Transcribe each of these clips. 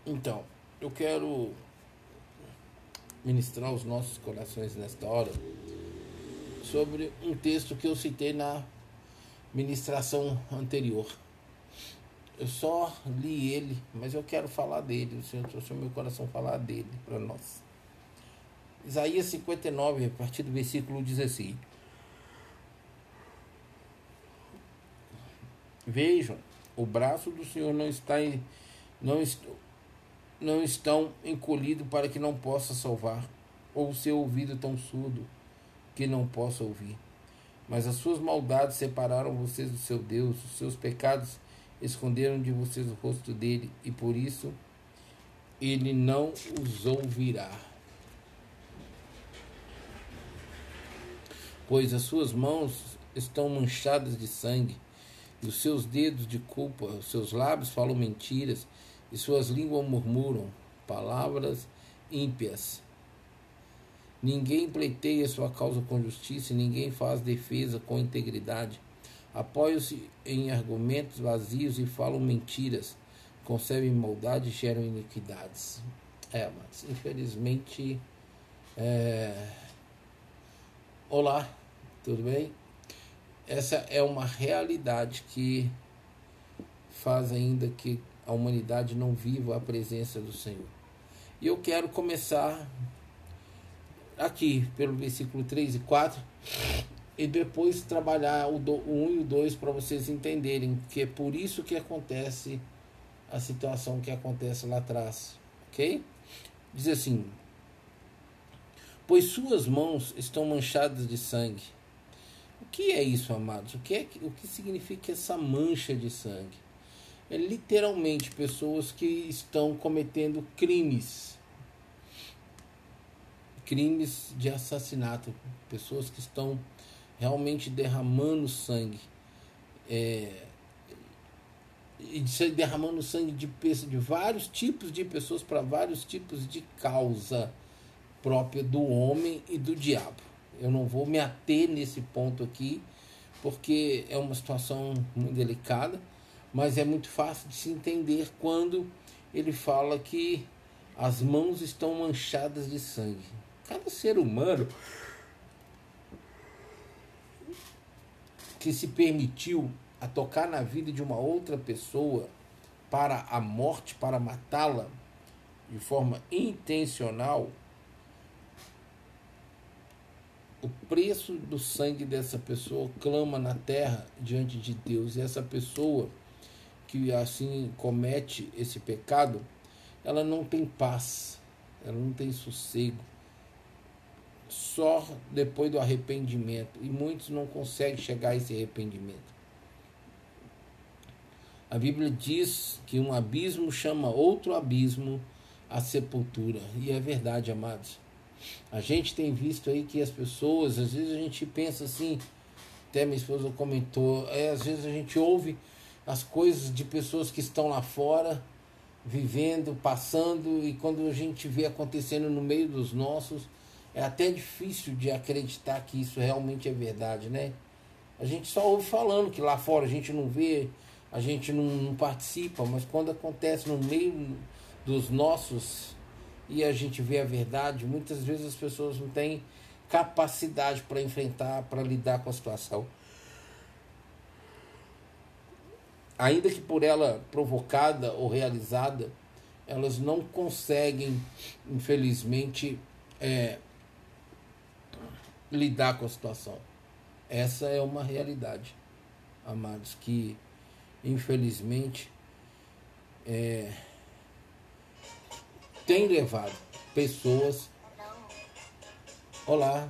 Então, eu quero ministrar os nossos corações nesta hora sobre um texto que eu citei na ministração anterior. Eu só li ele, mas eu quero falar dele. O Senhor trouxe o meu coração falar dele para nós. Isaías 59, a partir do versículo 16. Vejam, o braço do Senhor não, não estão encolhido para que não possa salvar, ou o seu ouvido tão surdo que não possa ouvir. Mas as suas maldades separaram vocês do seu Deus, os seus pecados esconderam de vocês o rosto dele, e por isso ele não os ouvirá. Pois as suas mãos estão manchadas de sangue, e os seus dedos de culpa, os seus lábios falam mentiras, e suas línguas murmuram palavras ímpias. Ninguém pleiteia sua causa com justiça, e ninguém faz defesa com integridade. Apoiam-se em argumentos vazios e falam mentiras, concebem maldade e geram iniquidades. Mas infelizmente... Olá, tudo bem? Essa é uma realidade que faz ainda que a humanidade não viva a presença do Senhor. E eu quero começar aqui pelo versículo 3 e 4 e depois trabalhar o 1 e o 2 para vocês entenderem que é por isso que acontece a situação que acontece lá atrás, ok? Diz assim: pois suas mãos estão manchadas de sangue. O que é isso, amados? O que significa essa mancha de sangue? É literalmente pessoas que estão cometendo crimes de assassinato, pessoas que estão realmente derramando sangue, e derramando sangue de vários tipos de pessoas para vários tipos de causa própria do homem e do diabo. Eu não vou me ater nesse ponto aqui, porque é uma situação muito delicada, mas é muito fácil de se entender quando ele fala que as mãos estão manchadas de sangue. Cada ser humano que se permitiu a tocar na vida de uma outra pessoa para a morte, para matá-la de forma intencional, o preço do sangue dessa pessoa clama na terra diante de Deus. E essa pessoa que assim comete esse pecado, ela não tem paz, ela não tem sossego, só depois do arrependimento. E muitos não conseguem chegar a esse arrependimento. A Bíblia diz que um abismo chama outro abismo a sepultura. E é verdade, amados. A gente tem visto aí que as pessoas, às vezes a gente pensa assim, até minha esposa comentou, às vezes a gente ouve as coisas de pessoas que estão lá fora, vivendo, passando, e quando a gente vê acontecendo no meio dos nossos, é até difícil de acreditar que isso realmente é verdade, né? A gente só ouve falando que lá fora a gente não vê, a gente não participa, mas quando acontece no meio dos nossos e a gente vê a verdade, muitas vezes as pessoas não têm capacidade para enfrentar, para lidar com a situação. Ainda que por ela provocada ou realizada, elas não conseguem, infelizmente, lidar com a situação. Essa é uma realidade, amados, que infelizmente tem levado pessoas... Olá.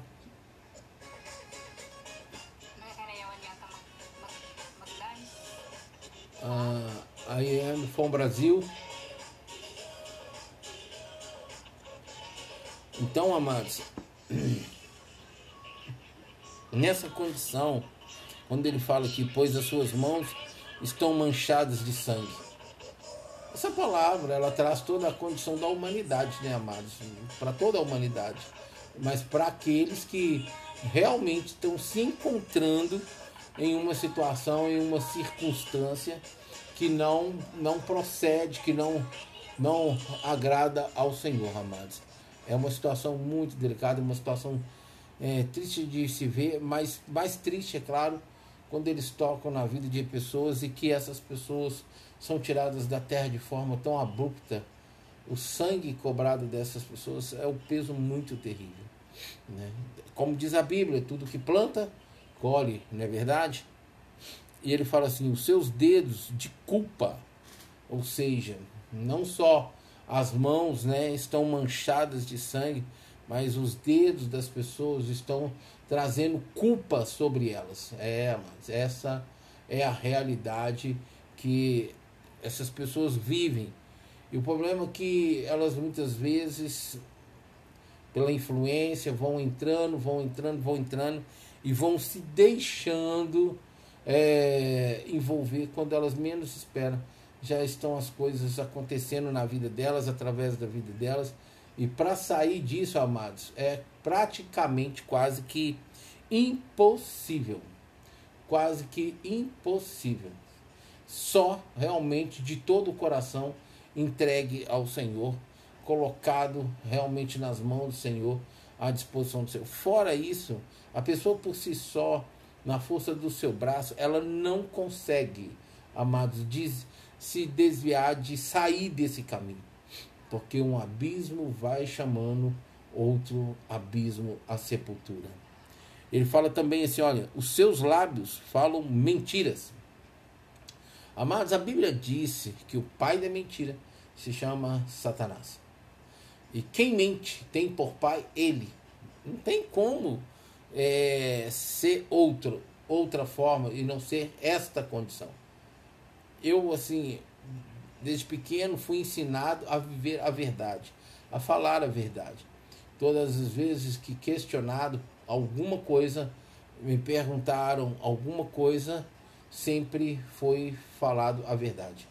I am from Brasil. Então, amados, nessa condição, quando ele fala que pois as suas mãos estão manchadas de sangue, essa palavra ela traz toda a condição da humanidade, né, amados? Para toda a humanidade, mas para aqueles que realmente estão se encontrando em uma situação, em uma circunstância que não procede, que não não agrada ao Senhor, amados. É uma situação muito delicada, uma situação triste de se ver, mas mais triste, é claro, quando eles tocam na vida de pessoas e que essas pessoas são tiradas da terra de forma tão abrupta. O sangue cobrado dessas pessoas é um peso muito terrível, né? Como diz a Bíblia, tudo que planta, colhe, não é verdade? E ele fala assim, os seus dedos de culpa, ou seja, não só as mãos, né, estão manchadas de sangue, mas os dedos das pessoas estão trazendo culpa sobre elas. Mas essa é a realidade que essas pessoas vivem. E o problema é que elas muitas vezes, pela influência, vão entrando e vão se deixando envolver quando elas menos esperam. Já estão as coisas acontecendo na vida delas, através da vida delas. E para sair disso, amados, é praticamente quase que impossível. Quase que impossível. Só realmente de todo o coração entregue ao Senhor, colocado realmente nas mãos do Senhor, à disposição do Senhor. Fora isso, a pessoa por si só, na força do seu braço, ela não consegue, amados, se desviar de sair desse caminho, porque um abismo vai chamando outro abismo à sepultura. Ele fala também assim, olha, os seus lábios falam mentiras. Amados, a Bíblia disse que o pai da mentira se chama Satanás. E quem mente tem por pai ele. Não tem como ser outra forma e não ser esta condição. Eu, assim, desde pequeno fui ensinado a viver a verdade, a falar a verdade. Todas as vezes que questionado alguma coisa, me perguntaram alguma coisa, sempre foi falado a verdade.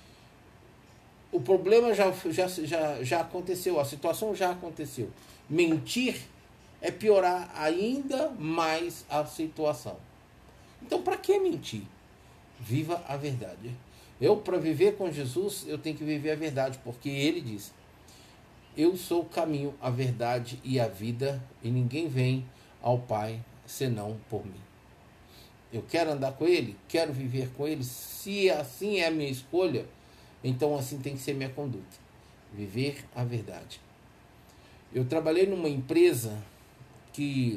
O problema já aconteceu, a situação já aconteceu. Mentir é piorar ainda mais a situação. Então, para que mentir? Viva a verdade. Eu, para viver com Jesus, eu tenho que viver a verdade, porque ele diz, eu sou o caminho, a verdade e a vida, e ninguém vem ao Pai senão por mim. Eu quero andar com ele, quero viver com ele, se assim é a minha escolha, então assim tem que ser minha conduta. Viver a verdade. Eu trabalhei numa empresa que,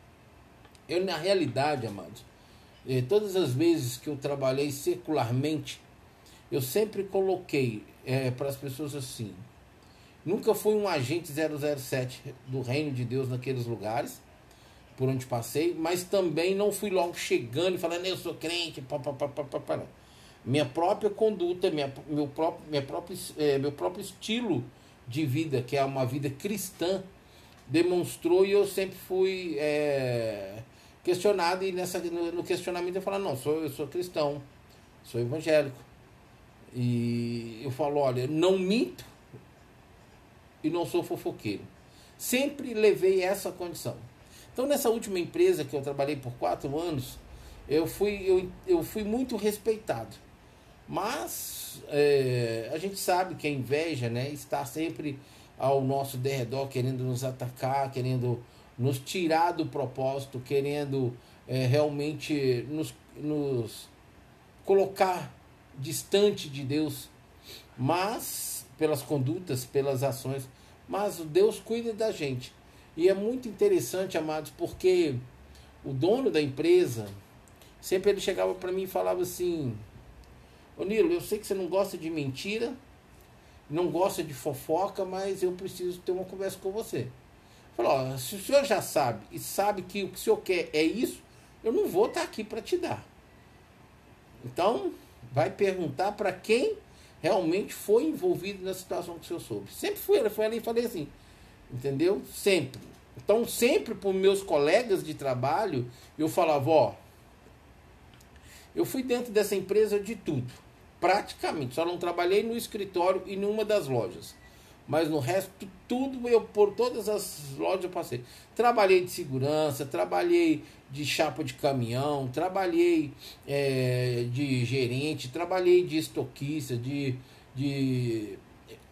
eu na realidade, amados, todas as vezes que eu trabalhei secularmente, eu sempre coloquei para as pessoas assim, nunca fui um agente 007 do reino de Deus naqueles lugares por onde passei, mas também não fui logo chegando e falando, eu sou crente, não. Minha própria conduta, meu próprio estilo de vida, que é uma vida cristã, demonstrou, e eu sempre fui questionado, e no questionamento eu falo, não, eu sou cristão, sou evangélico. E eu falo, olha, não minto e não sou fofoqueiro. Sempre levei essa condição. Então, nessa última empresa que eu trabalhei por 4 anos, eu fui muito respeitado. Mas a gente sabe que a inveja, né, está sempre ao nosso derredor, querendo nos atacar, querendo nos tirar do propósito, querendo realmente nos colocar distante de Deus, mas pelas condutas, pelas ações, mas Deus cuida da gente. E é muito interessante, amados, porque o dono da empresa, sempre ele chegava para mim e falava assim, ô Nilo, eu sei que você não gosta de mentira, não gosta de fofoca, mas eu preciso ter uma conversa com você. Falou, se o senhor já sabe, e sabe que o que o senhor quer é isso, eu não vou estar aqui para te dar. Então, vai perguntar para quem realmente foi envolvido na situação que o senhor soube. Sempre foi ali e falei assim, entendeu? Sempre. Então, sempre para os meus colegas de trabalho, eu falava, ó, eu fui dentro dessa empresa de tudo, praticamente, só não trabalhei no escritório e numa das lojas, mas no resto, tudo, por todas as lojas eu passei. Trabalhei de segurança, trabalhei de chapa de caminhão, trabalhei de gerente, trabalhei de estoquista,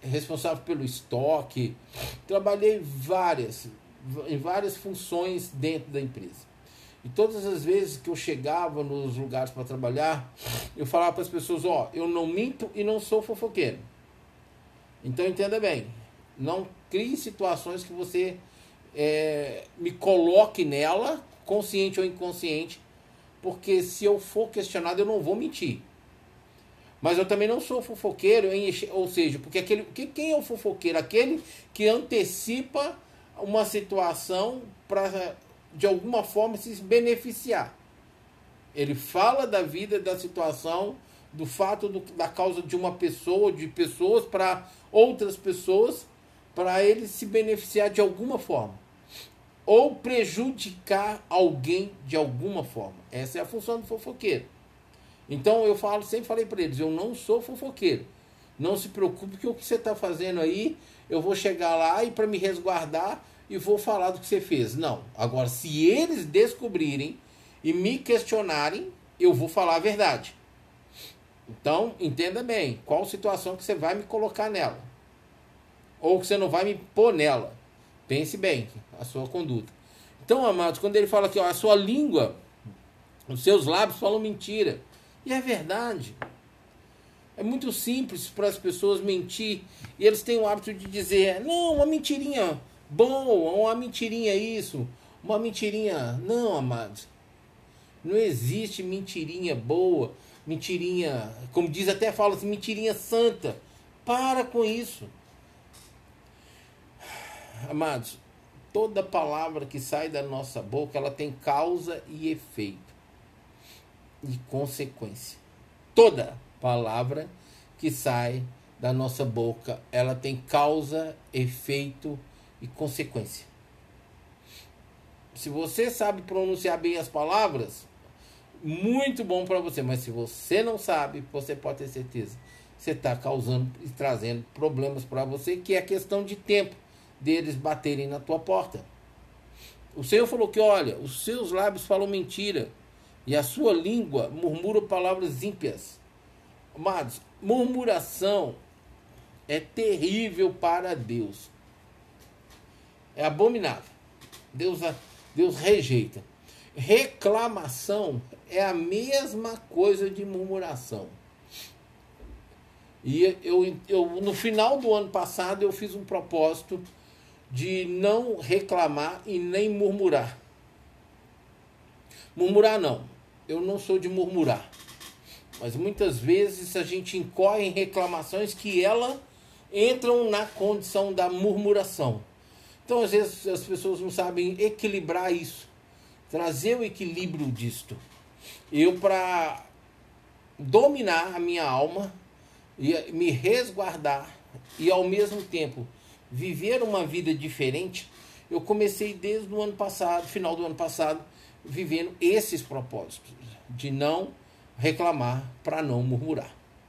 responsável pelo estoque, trabalhei em várias funções dentro da empresa. E todas as vezes que eu chegava nos lugares para trabalhar, eu falava para as pessoas, ó, eu não minto e não sou fofoqueiro. Então entenda bem, não crie situações que você me coloque nela, consciente ou inconsciente, porque se eu for questionado eu não vou mentir. Mas eu também não sou fofoqueiro, ou seja, porque quem é o fofoqueiro? Aquele que antecipa uma situação para, de alguma forma, se beneficiar. Ele fala da vida, da situação, do fato, da causa de uma pessoa, de pessoas para outras pessoas, para ele se beneficiar de alguma forma. Ou prejudicar alguém de alguma forma. Essa é a função do fofoqueiro. Então eu sempre falei para eles, eu não sou fofoqueiro. Não se preocupe que o que você está fazendo aí, eu vou chegar lá e para me resguardar e vou falar do que você fez. Não. Agora, se eles descobrirem e me questionarem, eu vou falar a verdade. Então, entenda bem, qual situação que você vai me colocar nela. Ou que você não vai me pôr nela. Pense bem a sua conduta. Então, amados, quando ele fala aqui, ó, a sua língua, os seus lábios falam mentira. E é verdade. É muito simples para as pessoas mentir. E eles têm o hábito de dizer, não, uma mentirinha boa, uma mentirinha isso, uma mentirinha... Não, amados. Não existe mentirinha boa, mentirinha... Como diz, até fala assim, mentirinha santa. Para com isso. Amados, toda palavra que sai da nossa boca, ela tem causa e efeito. E consequência. Toda palavra que sai da nossa boca, ela tem causa, efeito e consequência. Se você sabe pronunciar bem as palavras, muito bom para você. Mas se você não sabe, você pode ter certeza, você está causando e trazendo problemas para você, que é questão de tempo deles baterem na tua porta. O Senhor falou que, olha, os seus lábios falam mentira e a sua língua murmura palavras ímpias. Amados, murmuração é terrível para Deus. É abominável. Deus rejeita. Reclamação é a mesma coisa de murmuração. E eu no final do ano passado eu fiz um propósito de não reclamar e nem murmurar. Murmurar não. Eu não sou de murmurar. Mas muitas vezes a gente incorre em reclamações que elas entram na condição da murmuração. Então às vezes as pessoas não sabem equilibrar isso. Trazer o equilíbrio disto. Eu, para dominar a minha alma e me resguardar e ao mesmo tempo viver uma vida diferente, eu comecei desde o ano passado, final do ano passado, vivendo esses propósitos de não reclamar, para não murmurar.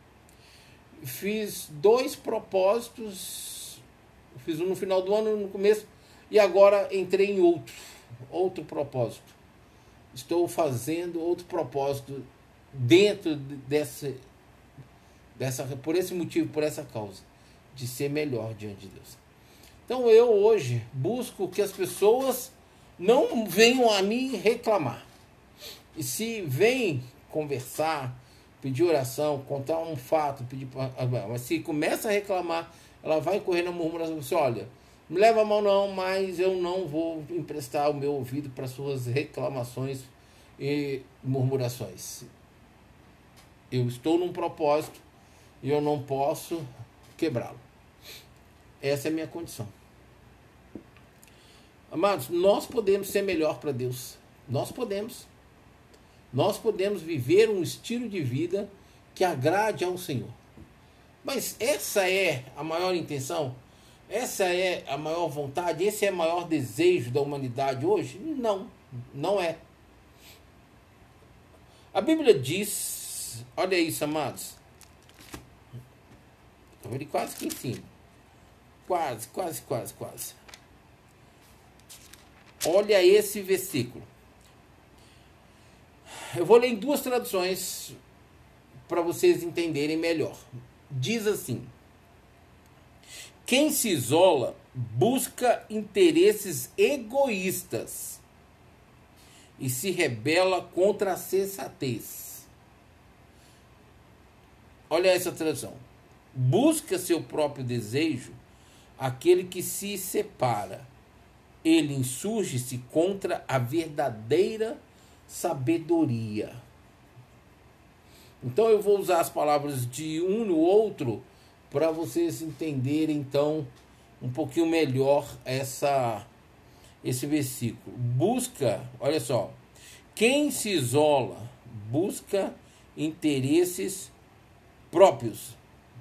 Fiz 2 propósitos, fiz um no final do ano, no começo, e agora entrei em outro propósito. Estou fazendo outro propósito dentro por esse motivo, por essa causa, de ser melhor diante de Deus. Então eu hoje busco que as pessoas não venham a mim reclamar. E se vem conversar, pedir oração, contar um fato, mas se começa a reclamar, ela vai correr na murmuração, você olha, me leva a mão não, mas eu não vou emprestar o meu ouvido para suas reclamações e murmurações. Eu estou num propósito e eu não posso quebrá-lo. Essa é a minha condição. Amados, nós podemos ser melhor para Deus. Nós podemos. Nós podemos viver um estilo de vida que agrade ao Senhor. Mas essa é a maior intenção? Essa é a maior vontade? Esse é o maior desejo da humanidade hoje? Não, não é. A Bíblia diz, olha isso, amados. Estou quase aqui em cima. Quase. Olha esse versículo. Eu vou ler em 2 traduções para vocês entenderem melhor. Diz assim: Quem se isola busca interesses egoístas e se rebela contra a sensatez. Olha essa tradução. Busca seu próprio desejo aquele que se separa. Ele insurge-se contra a verdadeira sabedoria. Então eu vou usar as palavras de um no outro para vocês entenderem então um pouquinho melhor esse versículo. Busca, olha só, quem se isola busca interesses próprios,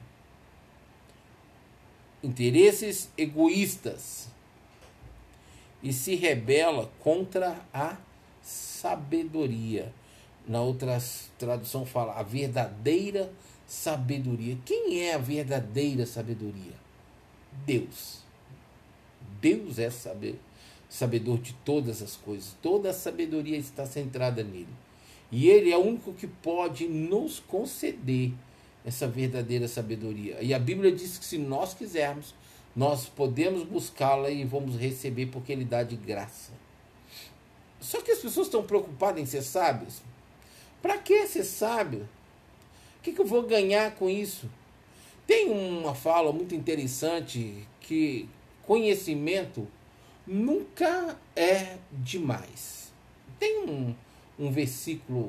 interesses egoístas e se rebela contra a sabedoria. Na outra tradução fala a verdadeira sabedoria. Quem é a verdadeira sabedoria? Deus. Deus é sabedor de todas as coisas. Toda a sabedoria está centrada nele. E ele é o único que pode nos conceder essa verdadeira sabedoria. E a Bíblia diz que se nós quisermos, nós podemos buscá-la e vamos receber porque ele dá de graça. Só que as pessoas estão preocupadas em ser sábias. Para que ser sábio? O que eu vou ganhar com isso? Tem uma fala muito interessante que conhecimento nunca é demais. Tem um versículo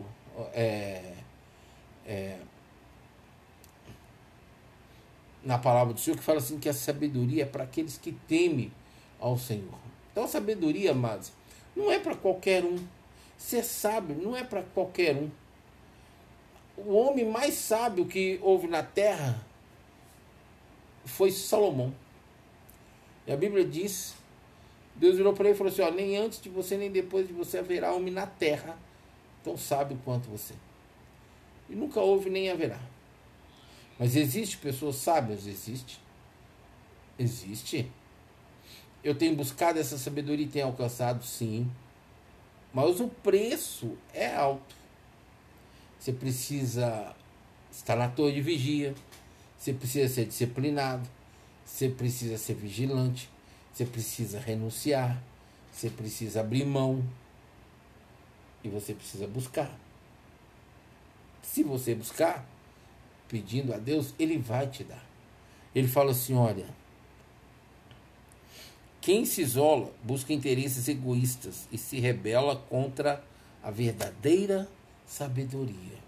na palavra do Senhor que fala assim que a sabedoria é para aqueles que temem ao Senhor. Então a sabedoria, amados, não é para qualquer um. Ser sábio não é para qualquer um. O homem mais sábio que houve na terra foi Salomão. E a Bíblia diz, Deus virou para ele e falou assim, ó, nem antes de você, nem depois de você haverá homem na terra tão sábio quanto você. E nunca houve nem haverá. Mas existe pessoas sábias? Existe. Existe. Eu tenho buscado essa sabedoria e tenho alcançado, sim. Mas o preço é alto. Você precisa estar na torre de vigia. Você precisa ser disciplinado. Você precisa ser vigilante. Você precisa renunciar. Você precisa abrir mão. E você precisa buscar. Se você buscar, pedindo a Deus, Ele vai te dar. Ele fala assim, olha, quem se isola busca interesses egoístas e se rebela contra a verdadeira sabedoria.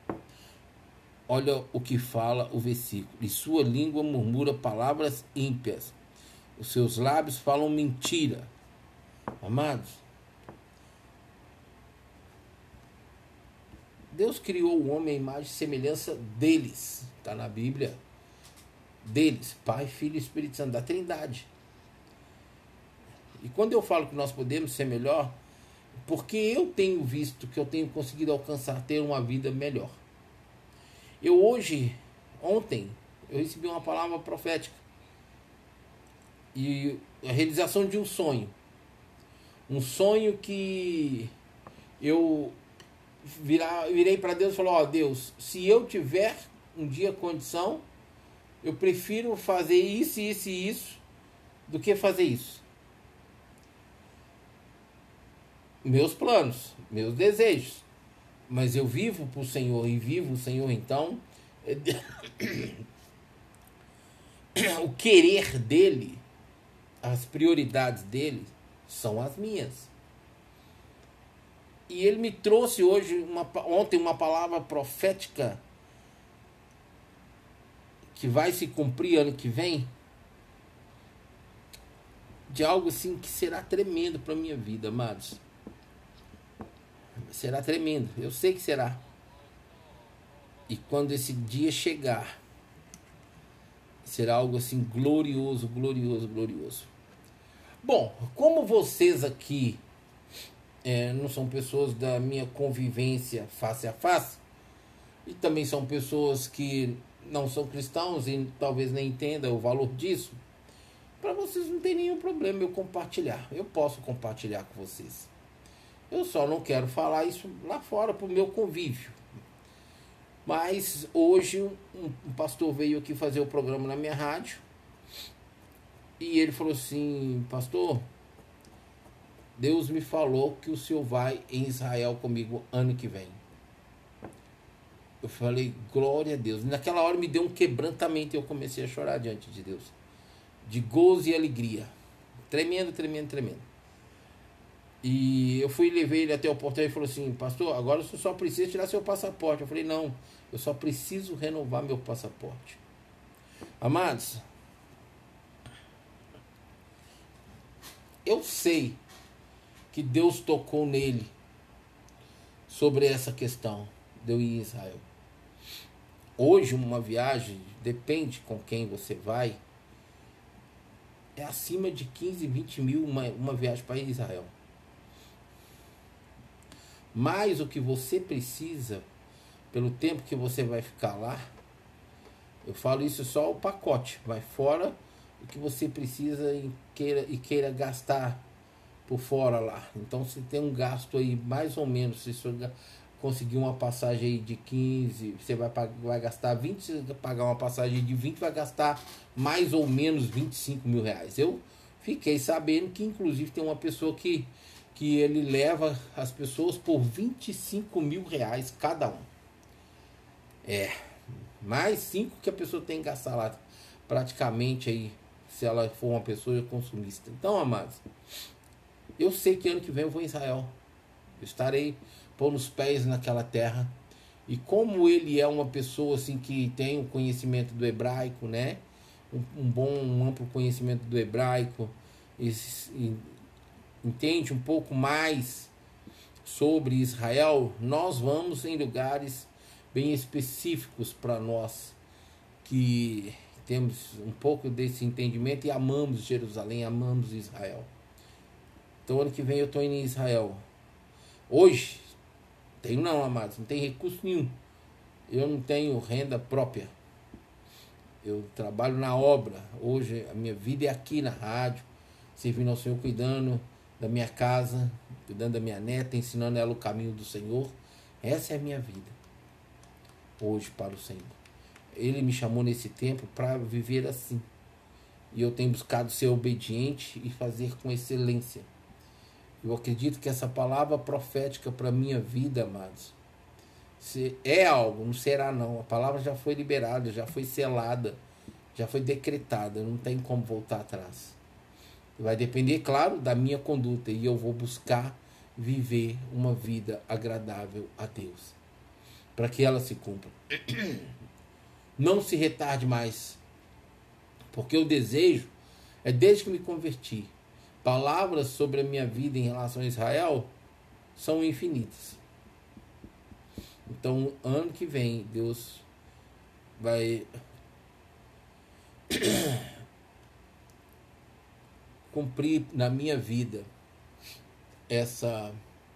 Olha o que fala o versículo. E sua língua murmura palavras ímpias. Os seus lábios falam mentira. Amados, Deus criou o homem à imagem e semelhança deles. Está na Bíblia. Deles. Pai, Filho e Espírito Santo. Da Trindade. E quando eu falo que nós podemos ser melhor, porque eu tenho visto que eu tenho conseguido alcançar, ter uma vida melhor. Ontem, eu recebi uma palavra profética. E a realização de um sonho. Um sonho que eu virei para Deus e falei, ó, Deus, se eu tiver um dia condição, eu prefiro fazer isso, isso e isso, do que fazer isso. Meus planos, meus desejos. Mas eu vivo para o Senhor e vivo o Senhor, então o querer dele, as prioridades dele são as minhas. E ele me trouxe ontem uma palavra profética que vai se cumprir ano que vem, de algo assim que será tremendo para a minha vida, amados. Será tremendo, eu sei que será. E quando esse dia chegar, será algo assim glorioso, glorioso, glorioso. Bom, como vocês aqui não são pessoas da minha convivência face a face, e também são pessoas que não são cristãos e talvez nem entendam o valor disso, para vocês não tem nenhum problema eu compartilhar. Eu posso compartilhar com vocês. Eu só não quero falar isso lá fora para o meu convívio. Mas hoje um pastor veio aqui fazer o programa na minha rádio E ele falou assim: pastor, Deus me falou que o senhor vai em Israel comigo ano que vem. Eu falei, glória a Deus. Naquela hora me deu um quebrantamento e eu comecei a chorar diante de Deus. De gozo e alegria. Tremendo, tremendo, tremendo. E eu fui e levei ele até o portão e falou assim: pastor, agora você só precisa tirar seu passaporte. Eu falei, não, eu só preciso renovar meu passaporte. Amados, eu sei que Deus tocou nele sobre essa questão de eu ir em Israel. Hoje uma viagem, depende com quem você vai, é acima de 15, 20 mil uma viagem para Israel. Mas o que você precisa, pelo tempo que você vai ficar lá, eu falo isso só o pacote, vai fora o que você precisa e queira gastar por fora lá. Então você tem um gasto aí mais ou menos, se você conseguir uma passagem aí de 15, você vai gastar 20, se você pagar uma passagem de 20, vai gastar mais ou menos 25 mil reais. Eu fiquei sabendo que inclusive tem uma pessoa que ele leva as pessoas por 25 mil reais cada um. Mais 5 que a pessoa tem que gastar lá, praticamente aí, se ela for uma pessoa consumista. Então, amados, eu sei que ano que vem eu vou em Israel. Eu estarei pondo os pés naquela terra. E como ele é uma pessoa assim que tem um conhecimento do hebraico, né? Um amplo conhecimento do hebraico, entende um pouco mais sobre Israel, nós vamos em lugares bem específicos para nós que temos um pouco desse entendimento e amamos Jerusalém, amamos Israel. Então ano que vem eu estou indo em Israel. Hoje, tenho não, amados, não tem recurso nenhum. Eu não tenho renda própria. Eu trabalho na obra. Hoje a minha vida é aqui na rádio, servindo ao Senhor, cuidando da minha casa, cuidando da minha neta, ensinando ela o caminho do Senhor. Essa é a minha vida hoje para o Senhor. Ele me chamou nesse tempo para viver assim. E eu tenho buscado ser obediente e fazer com excelência. Eu acredito que essa palavra profética para a minha vida, amados, se é algo, não será não. A palavra já foi liberada, já foi selada, já foi decretada, não tem como voltar atrás. Vai depender, claro, da minha conduta, e eu vou buscar viver uma vida agradável a Deus, para que ela se cumpra. Não se retarde mais, porque o desejo é, desde que me converti, palavras sobre a minha vida em relação a Israel são infinitas. Então, ano que vem, Deus vai cumprir na minha vida essa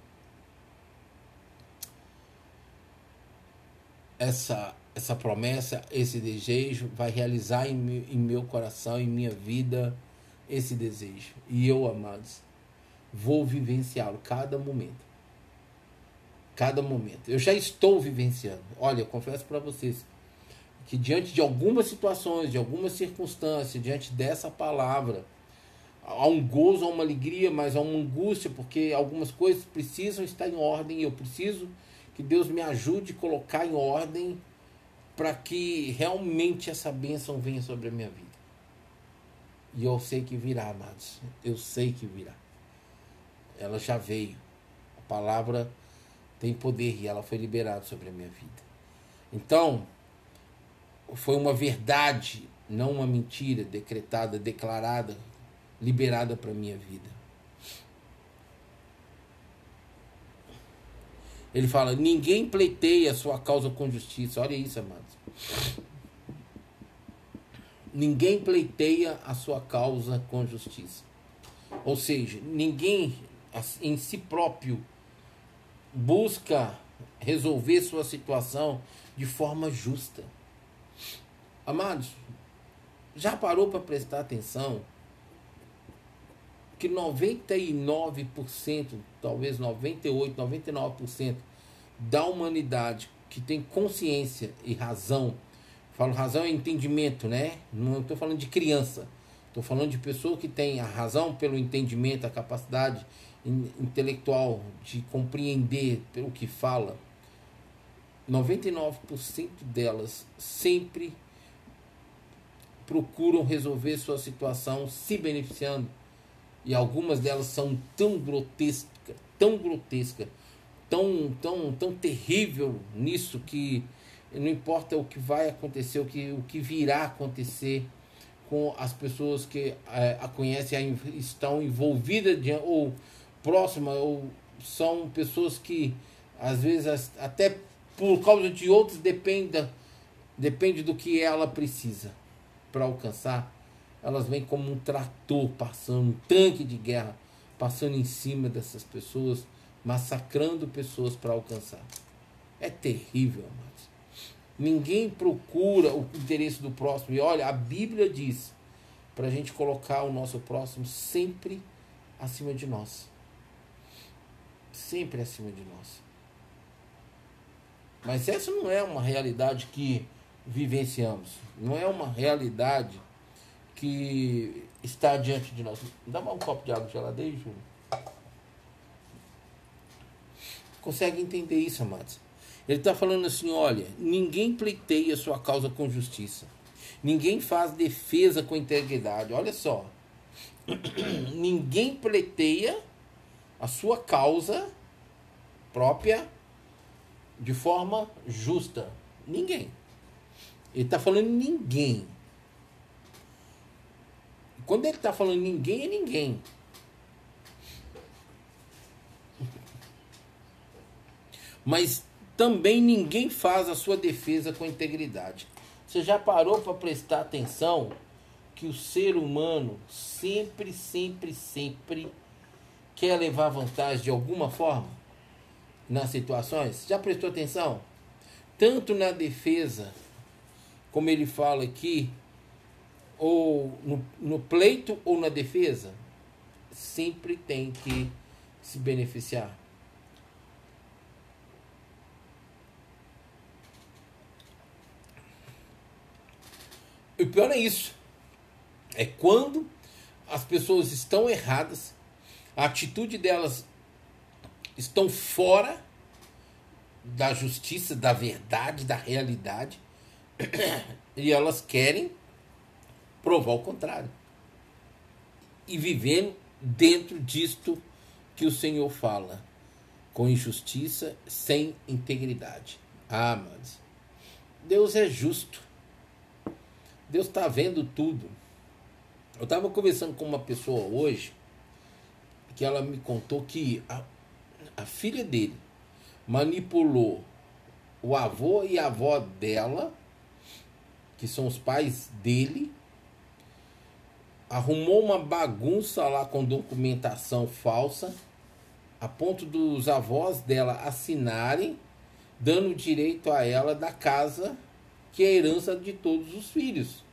promessa, esse desejo, vai realizar em meu coração, em minha vida, esse desejo. E eu, amados, vou vivenciá-lo cada momento. Cada momento. Eu já estou vivenciando. Olha, eu confesso para vocês que diante de algumas situações, de algumas circunstâncias, diante dessa palavra, há um gozo, há uma alegria, mas há uma angústia, porque algumas coisas precisam estar em ordem, e eu preciso que Deus me ajude a colocar em ordem para que realmente essa bênção venha sobre a minha vida. E eu sei que virá, amados. Eu sei que virá. Ela já veio. A palavra tem poder e ela foi liberada sobre a minha vida. Então, foi uma verdade, não uma mentira, decretada, declarada, liberada para a minha vida. Ele fala, ninguém pleiteia a sua causa com justiça. Olha isso, amados. Ninguém pleiteia a sua causa com justiça. Ou seja, ninguém em si próprio busca resolver sua situação de forma justa. Amados, já parou para prestar atenção que 99%, talvez 98%, 99% da humanidade que tem consciência e razão, falo razão é entendimento, né? Não estou falando de criança, Estou falando de pessoa que tem a razão pelo entendimento, a capacidade intelectual de compreender pelo que fala. 99% delas sempre procuram resolver sua situação se beneficiando. E algumas delas são tão grotescas, tão terrível nisso, que não importa o que vai acontecer, o que virá acontecer com as pessoas que a conhecem, estão envolvidas ou próximas, ou são pessoas que às vezes até por causa de outros depende do que ela precisa para alcançar. Elas vêm como um trator passando, um tanque de guerra passando em cima dessas pessoas, massacrando pessoas para alcançar. É terrível, amados. Ninguém procura o interesse do próximo. E olha, a Bíblia diz para a gente colocar o nosso próximo sempre acima de nós. Sempre acima de nós. Mas essa não é uma realidade que vivenciamos. Não é uma realidade que está diante de nós. Dá um copo de água gelada aí, Júlio. Consegue entender isso, amados? Ele está falando assim, olha, ninguém pleiteia sua causa com justiça. Ninguém faz defesa com integridade. Olha só. Ninguém pleiteia a sua causa própria de forma justa. Ninguém. Ele está falando ninguém. Quando ele está falando ninguém, é ninguém. Mas também ninguém faz a sua defesa com integridade. Você já parou para prestar atenção que o ser humano sempre quer levar vantagem de alguma forma nas situações? Já prestou atenção? Tanto na defesa, como ele fala aqui, ou no pleito ou na defesa, sempre tem que se beneficiar. E o pior é isso. É quando as pessoas estão erradas, a atitude delas estão fora da justiça, da verdade, da realidade, e elas querem provar o contrário. E vivendo dentro disto que o Senhor fala, com injustiça, sem integridade. Ah, mas Deus é justo. Deus está vendo tudo. Eu estava conversando com uma pessoa hoje, que ela me contou que a filha dele manipulou o avô e a avó dela, que são os pais dele, arrumou uma bagunça lá com documentação falsa, a ponto dos avós dela assinarem, dando direito a ela da casa, que é a herança de todos os filhos.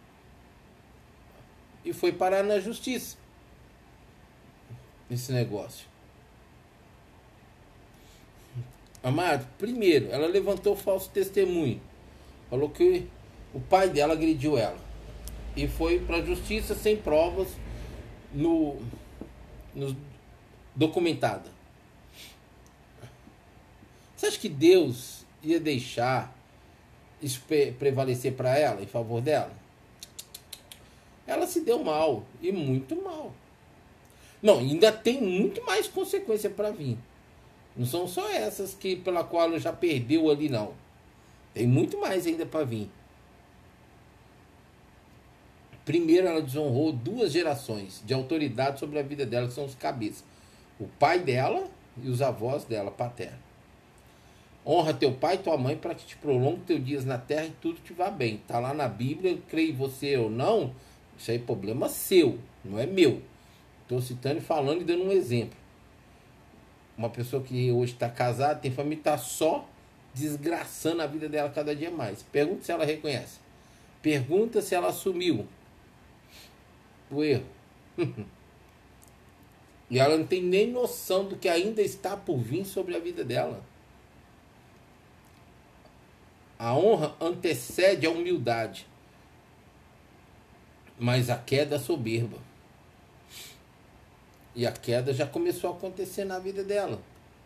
E foi parar na justiça esse negócio. Amado, primeiro, ela levantou falso testemunho. Falou que o pai dela agrediu ela. E foi para a justiça sem provas documentada. Você acha que Deus ia deixar isso prevalecer para ela, em favor dela? Ela se deu mal, e muito mal. Não, ainda tem muito mais consequência para vir. Não são só essas pela qual ela já perdeu ali, não. Tem muito mais ainda para vir. Primeiro, ela desonrou 2 gerações de autoridade sobre a vida dela, que são os cabeças. O pai dela e os avós dela, paternos. Honra teu pai e tua mãe para que te prolongue teus dias na terra e tudo te vá bem. Está lá na Bíblia, creio você ou não, isso aí é problema seu, não é meu. Estou citando e falando e dando um exemplo. Uma pessoa que hoje está casada, tem família, está só desgraçando a vida dela cada dia mais. Pergunta se ela reconhece. Pergunta se ela assumiu o erro. E ela não tem nem noção do que ainda está por vir sobre a vida dela. A honra antecede a humildade. mas a queda é soberba. E a queda já começou a acontecer na vida dela.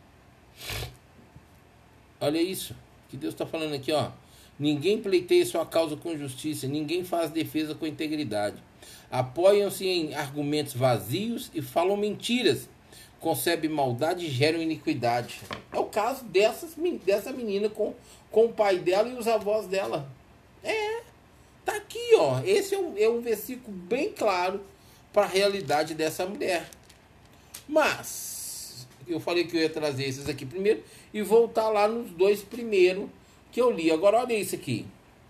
Olha isso que Deus está falando aqui, ó. Ninguém pleiteia sua causa com justiça, ninguém faz defesa com integridade. Apoiam-se em argumentos vazios e falam mentiras. Concebem maldade e geram iniquidade. É o caso dessa menina com o pai dela e os avós dela. Tá aqui, ó. Esse é um versículo bem claro para a realidade dessa mulher. Mas eu falei que eu ia trazer esses aqui primeiro e voltar lá nos dois primeiros que eu li. Agora olha isso aqui.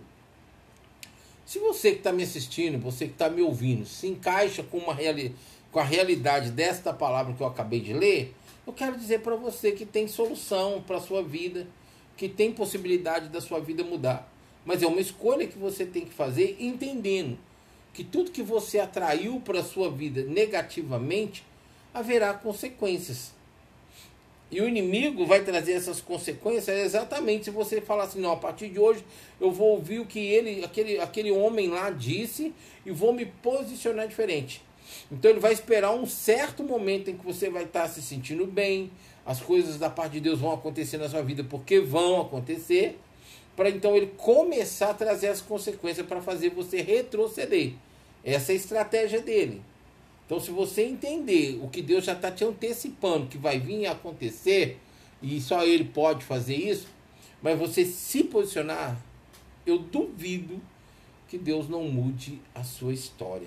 Se você que está me assistindo, você que está me ouvindo, se encaixa com a realidade desta palavra que eu acabei de ler, eu quero dizer para você que tem solução para a sua vida, que tem possibilidade da sua vida mudar. Mas é uma escolha que você tem que fazer entendendo que tudo que você atraiu para a sua vida negativamente, haverá consequências. E o inimigo vai trazer essas consequências exatamente se você falar assim, não, a partir de hoje eu vou ouvir o que aquele homem lá disse e vou me posicionar diferente. Então ele vai esperar um certo momento em que você vai estar se sentindo bem, as coisas da parte de Deus vão acontecer na sua vida porque vão acontecer, para então ele começar a trazer as consequências para fazer você retroceder. Essa é a estratégia dele. Então, se você entender o que Deus já está te antecipando, que vai vir a acontecer, e só Ele pode fazer isso, mas você se posicionar, eu duvido que Deus não mude a sua história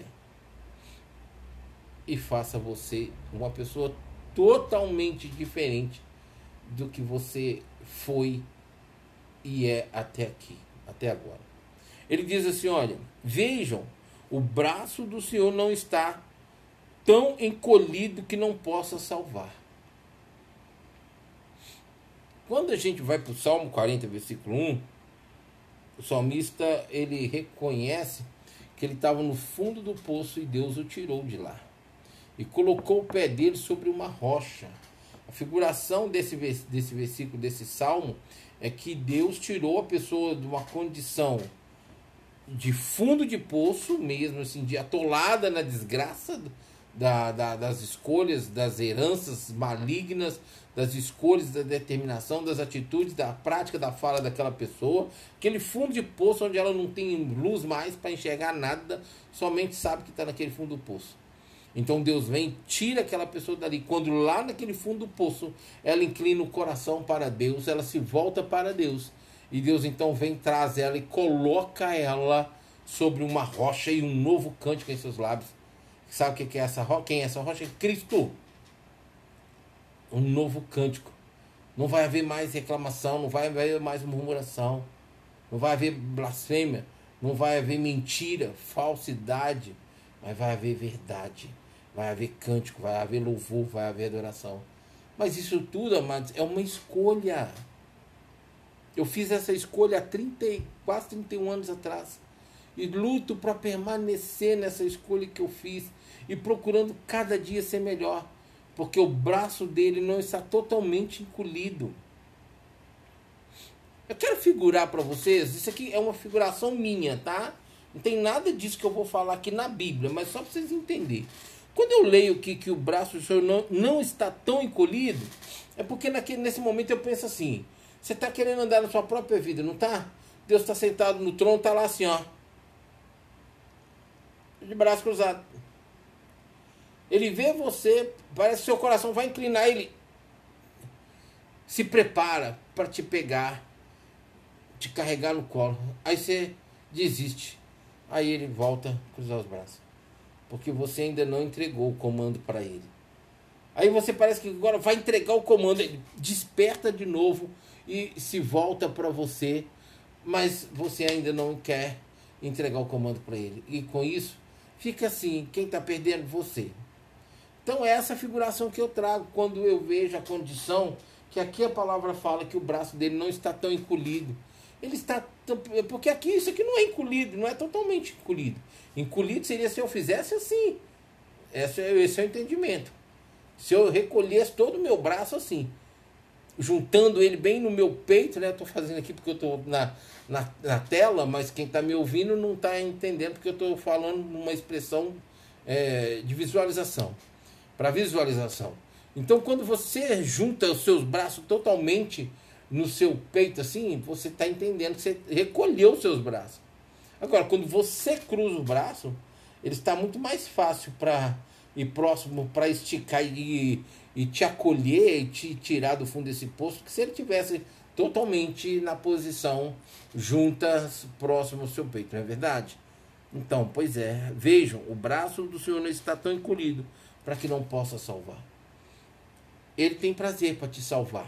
e faça você uma pessoa totalmente diferente do que você foi e é até aqui, até agora. Ele diz assim, olha, vejam, o braço do Senhor não está tão encolhido que não possa salvar. Quando a gente vai para o Salmo 40, versículo 1, o salmista ele reconhece que ele estava no fundo do poço e Deus o tirou de lá. E colocou o pé dele sobre uma rocha. A figuração desse versículo, desse salmo, é que Deus tirou a pessoa de uma condição de fundo de poço mesmo, assim, de atolada na desgraça das escolhas, das heranças malignas, das escolhas, da determinação, das atitudes, da prática, da fala daquela pessoa, aquele fundo de poço onde ela não tem luz mais para enxergar nada, somente sabe que está naquele fundo do poço. Então Deus vem, tira aquela pessoa dali. Quando lá naquele fundo do poço ela inclina o coração para Deus, ela se volta para Deus, e Deus então vem, traz ela e coloca ela sobre uma rocha e um novo cântico em seus lábios. Sabe o que é essa rocha? Quem é essa rocha? É Cristo. Um novo cântico. Não vai haver mais reclamação, não vai haver mais murmuração, não vai haver blasfêmia, não vai haver mentira, falsidade, mas vai haver verdade, vai haver cântico, vai haver louvor, vai haver adoração. Mas isso tudo, amados, é uma escolha. Eu fiz essa escolha há quase 31 anos atrás. E luto para permanecer nessa escolha que eu fiz. E procurando cada dia ser melhor. Porque o braço dele não está totalmente encolhido. Eu quero figurar para vocês. Isso aqui é uma figuração minha, tá? Não tem nada disso que eu vou falar aqui na Bíblia. Mas só para vocês entenderem. Quando eu leio aqui que o braço do Senhor não está tão encolhido. É porque nesse momento eu penso assim. Você está querendo andar na sua própria vida, não está? Deus está sentado no trono, está lá assim, ó. De braço cruzado. Ele vê você, parece que seu coração vai inclinar, ele se prepara para te pegar, te carregar no colo. Aí você desiste. Aí ele volta a cruzar os braços. Porque você ainda não entregou o comando para ele. Aí você parece que agora vai entregar o comando, ele desperta de novo e se volta para você, mas você ainda não quer entregar o comando para ele. E com isso, fica assim, quem está perdendo? Você. Então é essa figuração que eu trago quando eu vejo a condição, que aqui a palavra fala que o braço dele não está tão encolhido. Ele está, porque aqui isso aqui não é encolhido, não é totalmente encolhido. Encolhido seria se eu fizesse assim. Esse é o entendimento. Se eu recolhesse todo o meu braço assim. juntando ele bem no meu peito, né? Eu estou fazendo aqui porque eu estou na tela, mas quem está me ouvindo não está entendendo porque eu estou falando numa expressão de visualização, para visualização. Então, quando você junta os seus braços totalmente no seu peito, assim, você está entendendo que você recolheu os seus braços. Agora, quando você cruza o braço, ele está muito mais fácil para ir próximo, para esticar e te acolher e te tirar do fundo desse poço, que se ele tivesse totalmente na posição juntas, próximo ao seu peito, não é verdade? Então, pois é, vejam, o braço do Senhor não está tão encolhido para que não possa salvar. Ele tem prazer para te salvar.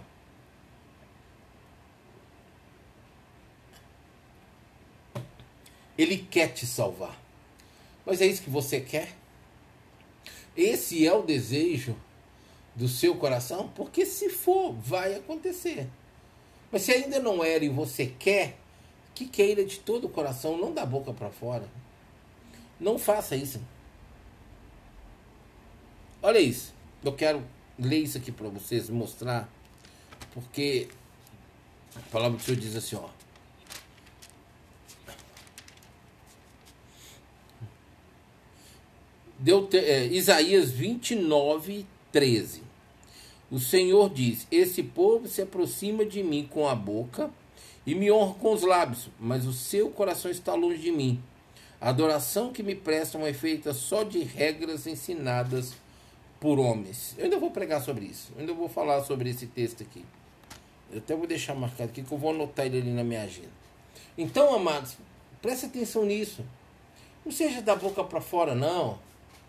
Ele quer te salvar. Mas é isso que você quer? Esse é o desejo do seu coração? Porque se for, vai acontecer. Mas se ainda não era e você quer, que queira de todo o coração, não da boca para fora. Não faça isso. Olha isso. Eu quero ler isso aqui para vocês, mostrar. Porque a palavra do Senhor diz assim, ó. Isaías 29, 13. O Senhor diz: esse povo se aproxima de mim com a boca e me honra com os lábios, mas o seu coração está longe de mim. A adoração que me prestam é feita só de regras ensinadas por homens. Eu ainda vou pregar sobre isso. Eu ainda vou falar sobre esse texto aqui. Eu até vou deixar marcado aqui que eu vou anotar ele ali na minha agenda. Então, amados, preste atenção nisso. Não seja da boca para fora, não.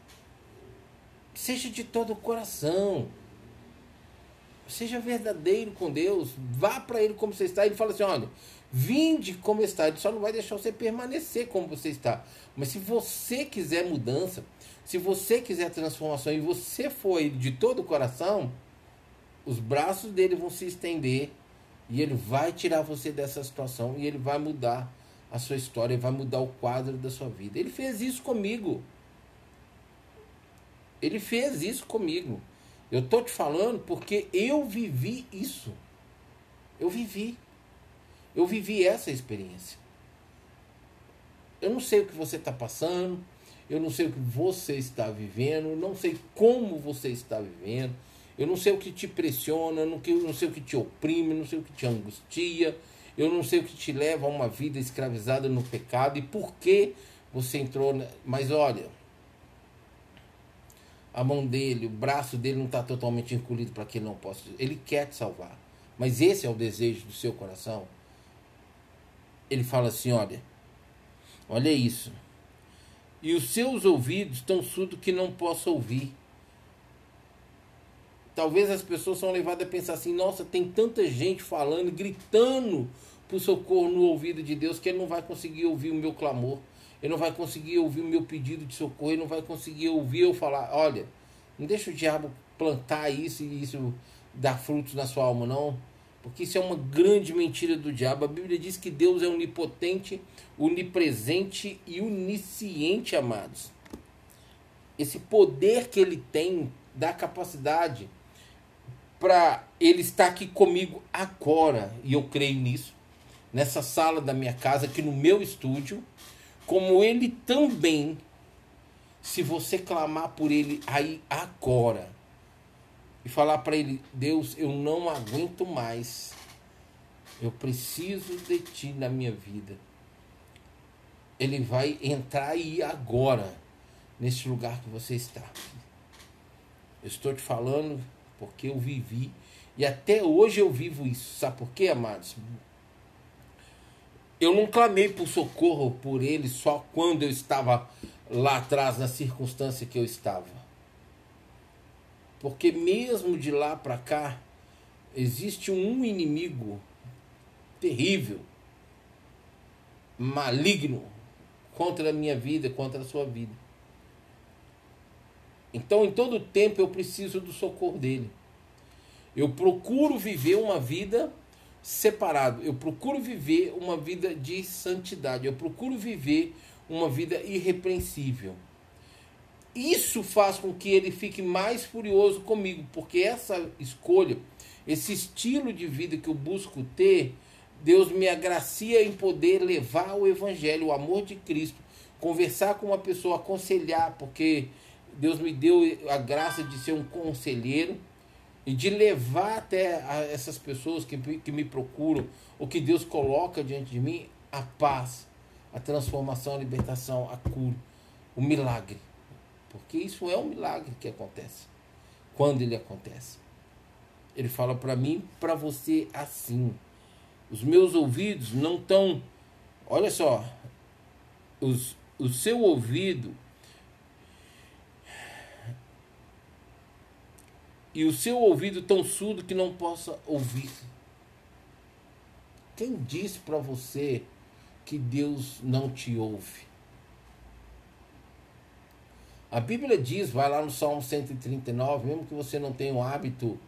Seja de todo o coração. Seja verdadeiro com Deus. Vá para Ele como você está. Ele fala assim, olha, vinde como está. Ele só não vai deixar você permanecer como você está. Mas se você quiser mudança, se você quiser transformação e você for Ele de todo o coração, os braços dele vão se estender e Ele vai tirar você dessa situação e Ele vai mudar a sua história, vai mudar o quadro da sua vida. Ele fez isso comigo. Ele fez isso comigo. Eu estou te falando porque eu vivi isso. Eu vivi essa experiência. Eu não sei o que você está passando. Eu não sei o que você está vivendo. Não sei como você está vivendo. Eu não sei o que te pressiona. Eu não sei o que te oprime. Eu não sei o que te angustia. Eu não sei o que te leva a uma vida escravizada no pecado. E por que você entrou... Mas olha... A mão dele, o braço dele não está totalmente encolhido para que ele não possa. Ele quer te salvar. Mas esse é o desejo do seu coração. Ele fala assim, olha isso. E os seus ouvidos estão surdos que não possam ouvir. Talvez as pessoas são levadas a pensar assim, nossa, tem tanta gente falando, gritando por socorro no ouvido de Deus que ele não vai conseguir ouvir o meu clamor. Ele não vai conseguir ouvir o meu pedido de socorro. Ele não vai conseguir ouvir eu falar, olha, não deixa o diabo plantar isso e isso dar frutos na sua alma, não. Porque isso é uma grande mentira do diabo. A Bíblia diz que Deus é onipotente, onipresente e onisciente, amados. Esse poder que ele tem dá capacidade para ele estar aqui comigo agora. E eu creio nisso. Nessa sala da minha casa, aqui no meu estúdio. Como ele também, se você clamar por ele aí agora e falar para ele, Deus, eu não aguento mais, eu preciso de ti na minha vida. Ele vai entrar aí agora, nesse lugar que você está. Eu estou te falando porque eu vivi e até hoje eu vivo isso. Sabe por quê, amados? Eu não clamei por socorro por ele só quando eu estava lá atrás, na circunstância que eu estava. Porque mesmo de lá para cá, existe um inimigo terrível, maligno, contra a minha vida, contra a sua vida. Então, em todo tempo, eu preciso do socorro dele. Eu procuro viver uma vida separado. Eu procuro viver uma vida de santidade. Eu procuro viver uma vida irrepreensível. Isso faz com que ele fique mais furioso comigo, porque essa escolha esse estilo de vida que eu busco ter, Deus me agracia em poder levar o evangelho, o amor de Cristo, conversar com uma pessoa, aconselhar, porque Deus me deu a graça de ser um conselheiro e de levar até essas pessoas que me procuram, ou que Deus coloca diante de mim, a paz, a transformação, a libertação, a cura, o milagre. Porque isso é um milagre que acontece. Quando ele acontece, ele fala para mim, para você assim. Os meus ouvidos não estão... Olha só, o seu ouvido e o seu ouvido tão surdo que não possa ouvir. Quem disse para você que Deus não te ouve? A Bíblia diz, vai lá no Salmo 139, mesmo que você não tenha o hábito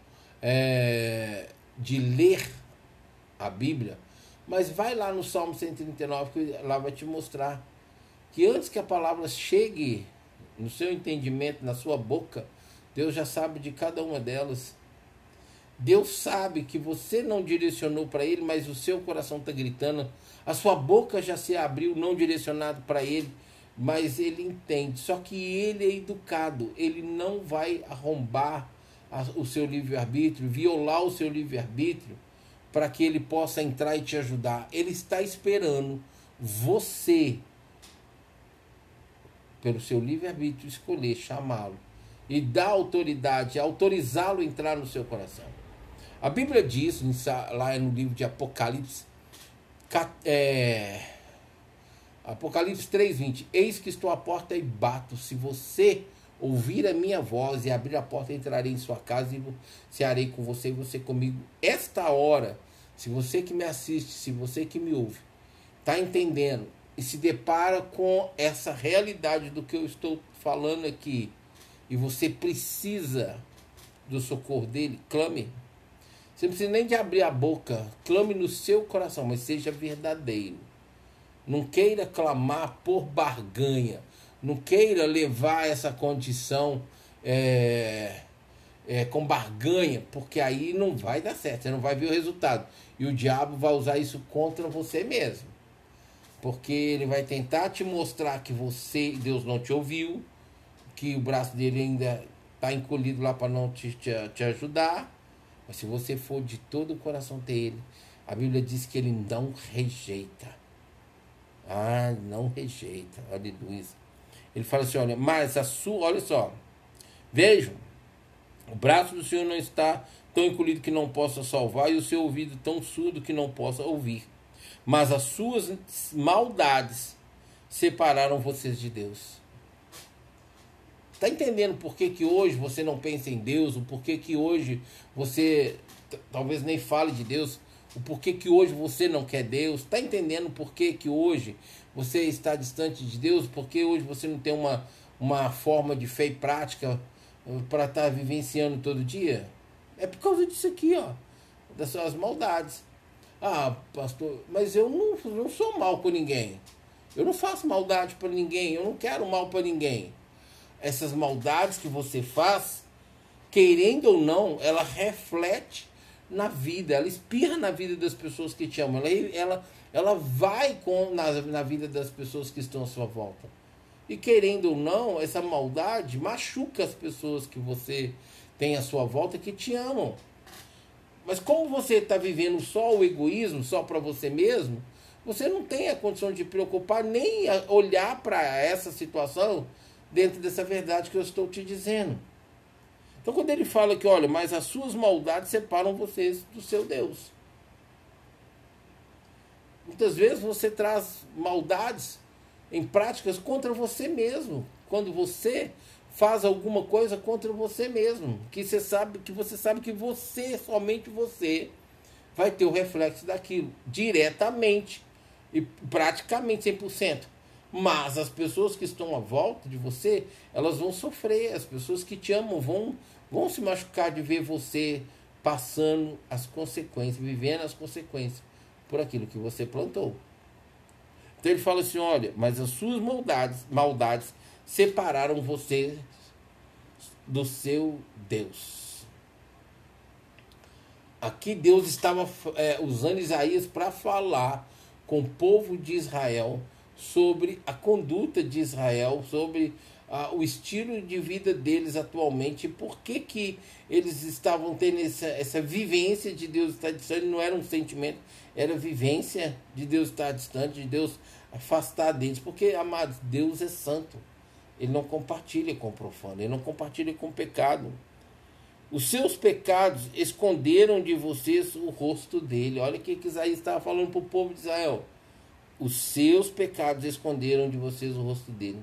de ler a Bíblia, mas vai lá no Salmo 139, que lá vai te mostrar que antes que a palavra chegue no seu entendimento, na sua boca, Deus já sabe de cada uma delas. Deus sabe que você não direcionou para Ele, mas o seu coração está gritando. A sua boca já se abriu, não direcionado para Ele, mas Ele entende. Só que Ele é educado. Ele não vai arrombar o seu livre-arbítrio, violar o seu livre-arbítrio, para que Ele possa entrar e te ajudar. Ele está esperando você, pelo seu livre-arbítrio, escolher, chamá-lo e dar autoridade, autorizá-lo a entrar no seu coração. A Bíblia diz, lá no livro de Apocalipse, Apocalipse 3:20, eis que estou à porta e bato, se você ouvir a minha voz e abrir a porta, entrarei em sua casa e cearei com você e você comigo. Esta hora, se você que me assiste, se você que me ouve, está entendendo e se depara com essa realidade do que eu estou falando aqui, e você precisa do socorro dele, clame. Você não precisa nem de abrir a boca, clame no seu coração, mas seja verdadeiro. Não queira clamar por barganha, não queira levar essa condição com barganha, porque aí não vai dar certo, você não vai ver o resultado. E o diabo vai usar isso contra você mesmo. Porque ele vai tentar te mostrar que Deus não te ouviu, que o braço dele ainda está encolhido lá para não te ajudar. Mas se você for de todo o coração ter ele, a Bíblia diz que ele não rejeita. Ah, não rejeita. Aleluia. Ele fala assim, olha, mas olha só, vejam, o braço do Senhor não está tão encolhido que não possa salvar, e o seu ouvido tão surdo que não possa ouvir. Mas as suas maldades separaram vocês de Deus. Está entendendo por que hoje você não pensa em Deus? O porquê que hoje você talvez nem fale de Deus? O porquê que hoje você não quer Deus? Está entendendo por que hoje você está distante de Deus? Porque hoje você não tem uma forma de fé e prática para estar vivenciando todo dia? É por causa disso aqui, ó, das suas maldades. Ah, pastor, mas eu não sou mal com ninguém. Eu não faço maldade para ninguém. Eu não quero mal para ninguém. Essas maldades que você faz, querendo ou não, ela reflete na vida, ela espirra na vida das pessoas que te amam, ela vai na vida das pessoas que estão à sua volta. E querendo ou não, essa maldade machuca as pessoas que você tem à sua volta que te amam. Mas como você está vivendo só o egoísmo, só para você mesmo, você não tem a condição de preocupar nem olhar para essa situação dentro dessa verdade que eu estou te dizendo. Então quando ele fala que, olha, mas as suas maldades separam vocês do seu Deus. Muitas vezes você traz maldades em práticas contra você mesmo. Quando você faz alguma coisa contra você mesmo. Que você sabe que você, somente você, vai ter o reflexo daquilo. Diretamente. E praticamente 100%. Mas as pessoas que estão à volta de você, elas vão sofrer. As pessoas que te amam vão se machucar de ver você passando as consequências, vivendo as consequências por aquilo que você plantou. Então ele fala assim, olha, mas as suas maldades separaram você do seu Deus. Aqui Deus estava usando Isaías para falar com o povo de Israel sobre a conduta de Israel, sobre o estilo de vida deles atualmente, e por que eles estavam tendo essa vivência de Deus estar distante. Não era um sentimento, era vivência de Deus estar distante, de Deus afastar deles, porque, amados, Deus é santo, ele não compartilha com o profano, ele não compartilha com o pecado. Os seus pecados esconderam de vocês o rosto dele. Olha o que Isaías estava falando para o povo de Israel. Os seus pecados esconderam de vocês o rosto dele.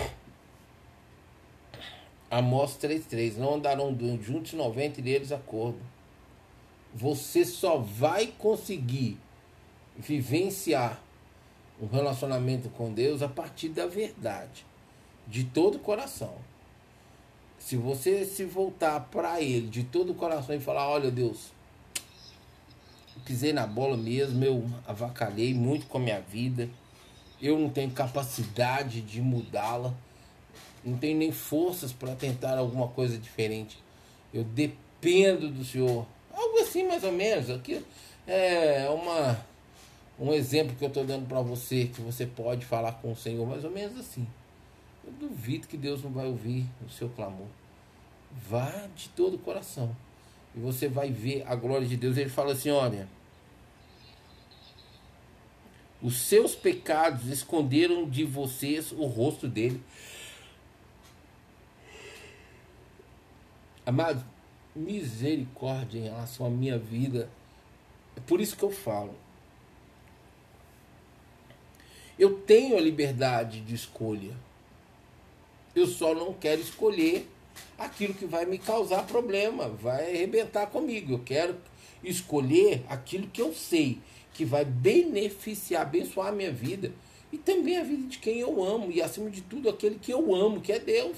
Amós 3,3. Não andarão juntos 90 e deles acordo. Você só vai conseguir vivenciar um relacionamento com Deus a partir da verdade, de todo o coração. Se você se voltar para Ele de todo o coração e falar: olha, Deus, eu pisei na bola mesmo, eu avacalhei muito com a minha vida, eu não tenho capacidade de mudá-la, não tenho nem forças para tentar alguma coisa diferente, eu dependo do Senhor. Algo assim, mais ou menos. Aqui é um exemplo que eu estou dando para você, que você pode falar com o Senhor, mais ou menos assim. Eu duvido que Deus não vai ouvir o seu clamor. Vá de todo o coração e você vai ver a glória de Deus. Ele fala assim: olha, os seus pecados esconderam de vocês o rosto dele. Amado, misericórdia em relação à minha vida. É por isso que eu falo, eu tenho a liberdade de escolha, eu só não quero escolher aquilo que vai me causar problema, vai arrebentar comigo. Eu quero escolher aquilo que eu sei que vai beneficiar, abençoar a minha vida e também a vida de quem eu amo, e acima de tudo aquele que eu amo, que é Deus.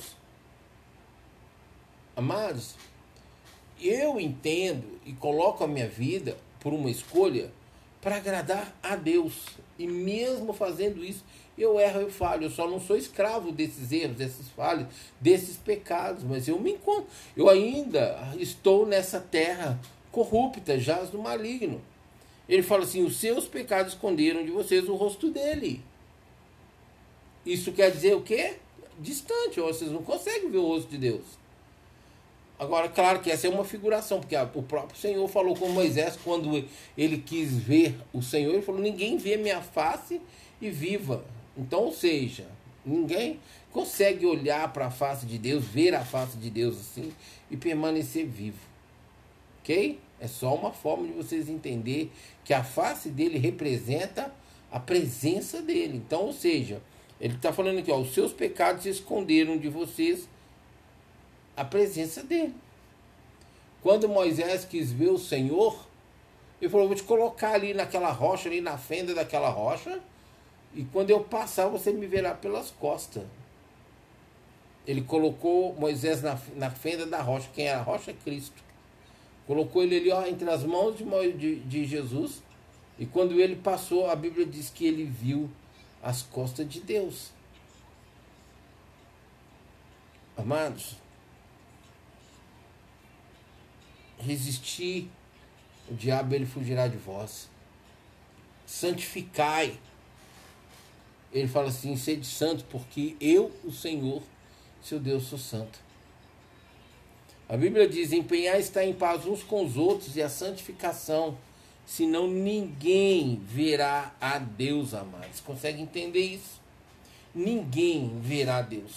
Amados, eu entendo e coloco a minha vida por uma escolha para agradar a Deus, e mesmo fazendo isso eu erro, eu falho. Eu só não sou escravo desses erros, desses falhas, desses pecados, mas eu me encontro, eu ainda estou nessa terra corrupta, jaz do maligno. Ele fala assim: os seus pecados esconderam de vocês o rosto dele. Isso quer dizer o quê? Distante, vocês não conseguem ver o rosto de Deus. Agora, claro que essa é uma figuração, porque o próprio Senhor falou com Moisés, quando ele quis ver o Senhor, ele falou: ninguém vê minha face e viva. Então, ou seja, ninguém consegue olhar para a face de Deus, ver a face de Deus assim e permanecer vivo. Ok? É só uma forma de vocês entenderem que a face dele representa a presença dele. Então, ou seja, ele está falando aqui: ó, os seus pecados esconderam de vocês a presença dele. Quando Moisés quis ver o Senhor, ele falou: vou te colocar ali naquela rocha, ali na fenda daquela rocha, e quando eu passar você me verá pelas costas. Ele colocou Moisés na fenda da rocha. Quem é a rocha? É Cristo. Colocou ele ali, ó, entre as mãos de Jesus, e quando ele passou, a Bíblia diz que ele viu as costas de Deus. Amados, resistir, o diabo ele fugirá de vós. Santificai. Ele fala assim: sede santos, porque eu, o Senhor, seu Deus, sou santo. A Bíblia diz: empenhar está em paz uns com os outros e a santificação, senão ninguém verá a Deus, amados. Consegue entender isso? Ninguém verá a Deus.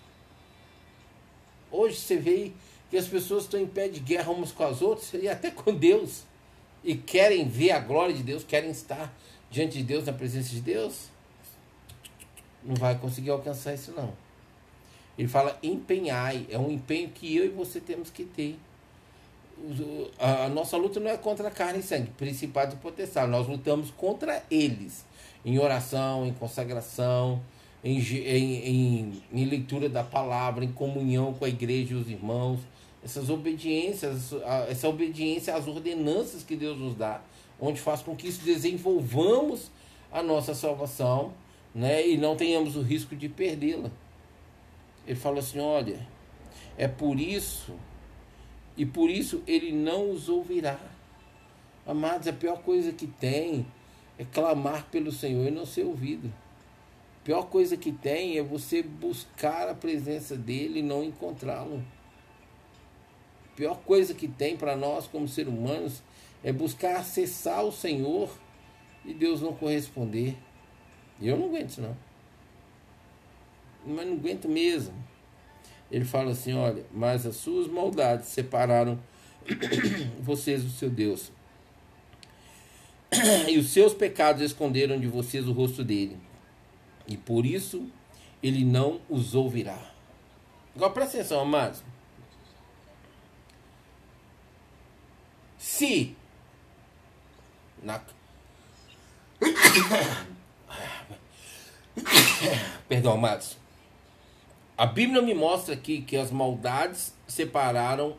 Hoje você vê que as pessoas estão em pé de guerra umas com as outras e até com Deus, e querem ver a glória de Deus, querem estar diante de Deus, na presença de Deus. Não vai conseguir alcançar isso, não. Ele fala: empenhai. É um empenho que eu e você temos que ter. A nossa luta não é contra carne e sangue, principados e potestades. Nós lutamos contra eles em oração, em consagração, em leitura da palavra, em comunhão com a igreja e os irmãos. Essas obediências, essa obediência às ordenanças que Deus nos dá, onde faz com que isso desenvolvamos a nossa salvação, né, e não tenhamos o risco de perdê-la. Ele fala assim: olha, é por isso, e por isso ele não os ouvirá. Amados, a pior coisa que tem é clamar pelo Senhor e não ser ouvido. A pior coisa que tem é você buscar a presença dele e não encontrá-lo. A pior coisa que tem para nós como seres humanos é buscar acessar o Senhor e Deus não corresponder. E eu não aguento isso não. Mas não aguento mesmo. Ele fala assim, olha, mas as suas maldades separaram vocês do seu Deus. E os seus pecados esconderam de vocês o rosto dele. E por isso ele não os ouvirá. Agora presta atenção, amados. Se na... Perdão, amados. A Bíblia me mostra aqui que as maldades separaram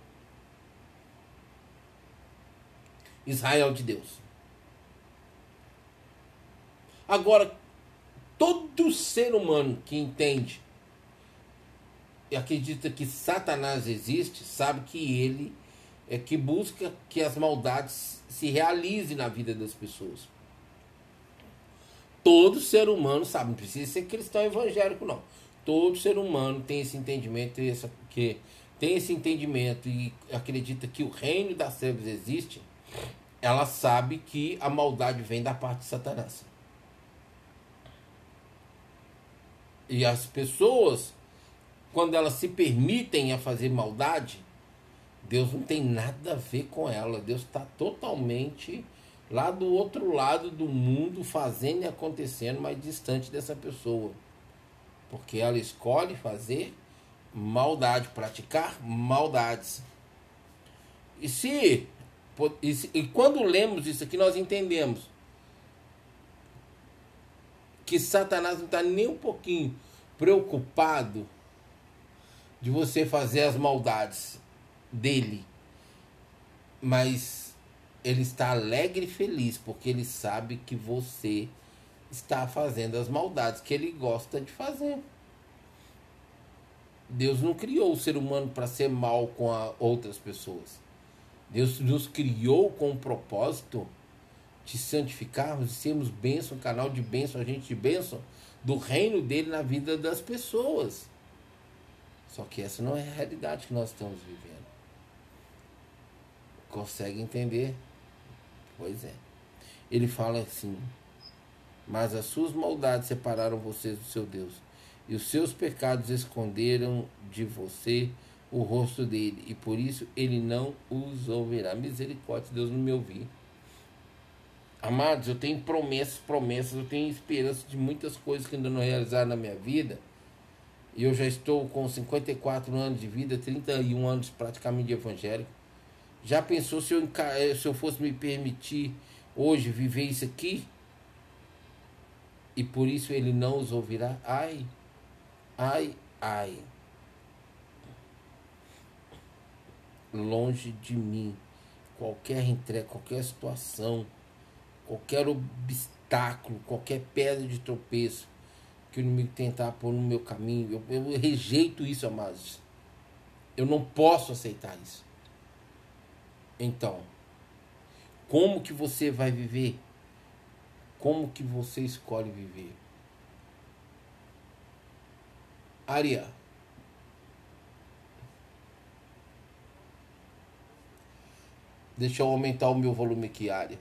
Israel de Deus. Agora, todo ser humano que entende e acredita que Satanás existe, sabe que ele é que busca que as maldades se realizem na vida das pessoas. Todo ser humano sabe, não precisa ser cristão evangélico, não. Todo ser humano tem esse entendimento, e acredita que o reino das trevas existe. Ela sabe que a maldade vem da parte de Satanás. E as pessoas, quando elas se permitem a fazer maldade, Deus não tem nada a ver com ela. Deus está totalmente lá do outro lado do mundo, fazendo e acontecendo, mais distante dessa pessoa. Porque ela escolhe fazer maldade, praticar maldades. E quando lemos isso aqui, nós entendemos que Satanás não está nem um pouquinho preocupado de você fazer as maldades dele, mas ele está alegre e feliz porque ele sabe que você está fazendo as maldades que ele gosta de fazer. Deus não criou o ser humano para ser mal com outras pessoas. Deus nos criou com o propósito de santificarmos, de sermos bênção, canal de bênção, agente de bênção do reino dele na vida das pessoas. Só que essa não é a realidade que nós estamos vivendo. Consegue entender? Pois é. Ele fala assim: mas as suas maldades separaram vocês do seu Deus, e os seus pecados esconderam de você o rosto dele, e por isso ele não os ouvirá. Misericórdia, Deus não me ouvir. Amados, eu tenho promessas, eu tenho esperança de muitas coisas que ainda não realizaram na minha vida. E eu já estou com 54 anos de vida, 31 anos praticamente de evangélico. Já pensou se eu fosse me permitir hoje viver isso aqui? E por isso ele não os ouvirá? Ai, ai, ai. Longe de mim qualquer entrega, qualquer situação, qualquer obstáculo, qualquer pedra de tropeço que o inimigo tentar pôr no meu caminho. Eu rejeito isso, amados. Eu não posso aceitar isso. Então, como que você vai viver? Como que você escolhe viver? Aria. Deixa eu aumentar o meu volume aqui, Aria.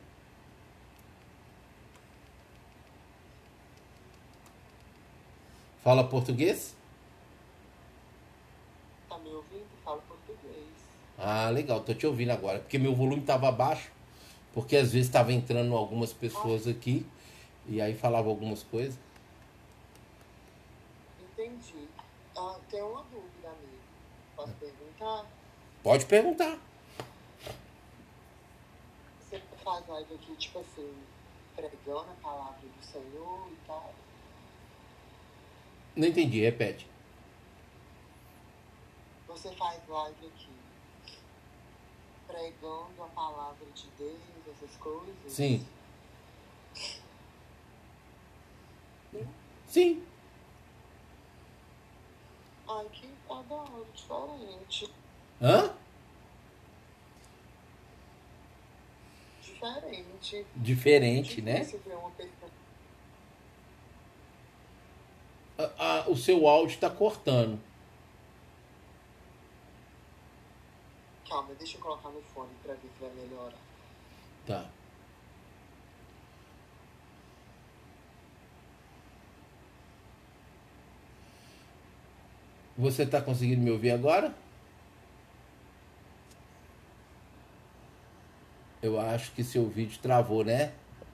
Fala português? Tá me ouvindo? Fala português. Ah, legal, tô te ouvindo agora. Porque meu volume estava baixo. Porque às vezes estava entrando algumas pessoas aqui. E aí falava algumas coisas. Entendi. Tenho uma dúvida, amigo. Posso perguntar? Pode perguntar. Você faz live aqui, tipo assim, pregando a palavra do Senhor e tal? Não entendi, repete. Você faz live aqui pregando a palavra de Deus, essas coisas? Sim. Sim? Sim. Ai, que adoro, diferente. Hã? diferente. Diferente, né? Difícil ver uma pessoa. O seu áudio está cortando. Calma, deixa eu colocar no fone pra ver se vai melhorar. Tá. Você está conseguindo me ouvir agora? Eu acho que seu vídeo travou, né?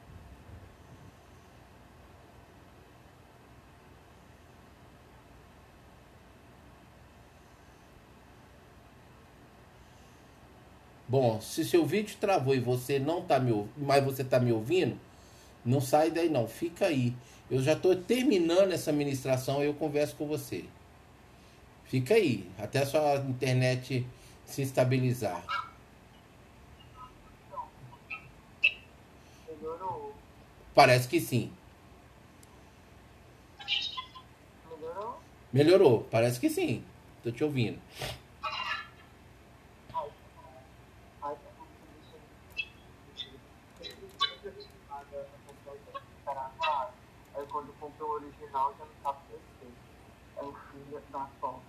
Bom, se seu vídeo travou e você não tá me ouvindo, mas você tá me ouvindo, não sai daí não, fica aí. Eu já estou terminando essa ministração e eu converso com você. Fica aí, até a sua internet se estabilizar. Melhorou? Parece que sim. Melhorou? Melhorou, parece que sim. Tô te ouvindo. Ai, tá bom, aí quando comprou o original já não sabe perfeito. É o filho da foto.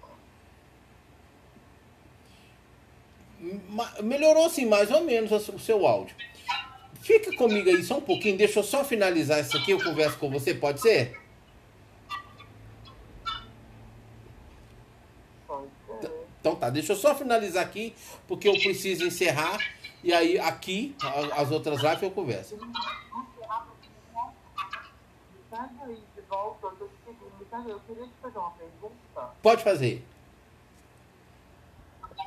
Melhorou sim, mais ou menos o seu áudio. Fica comigo aí só um pouquinho, deixa eu só finalizar isso aqui, eu converso com você, pode ser? Pode ser. Então tá, deixa eu só finalizar aqui, porque eu preciso encerrar. E aí aqui, as outras lives eu converso. Me pega aí de volta, eu tô te seguindo. Me pega, eu queria te fazer uma pergunta. Pode fazer.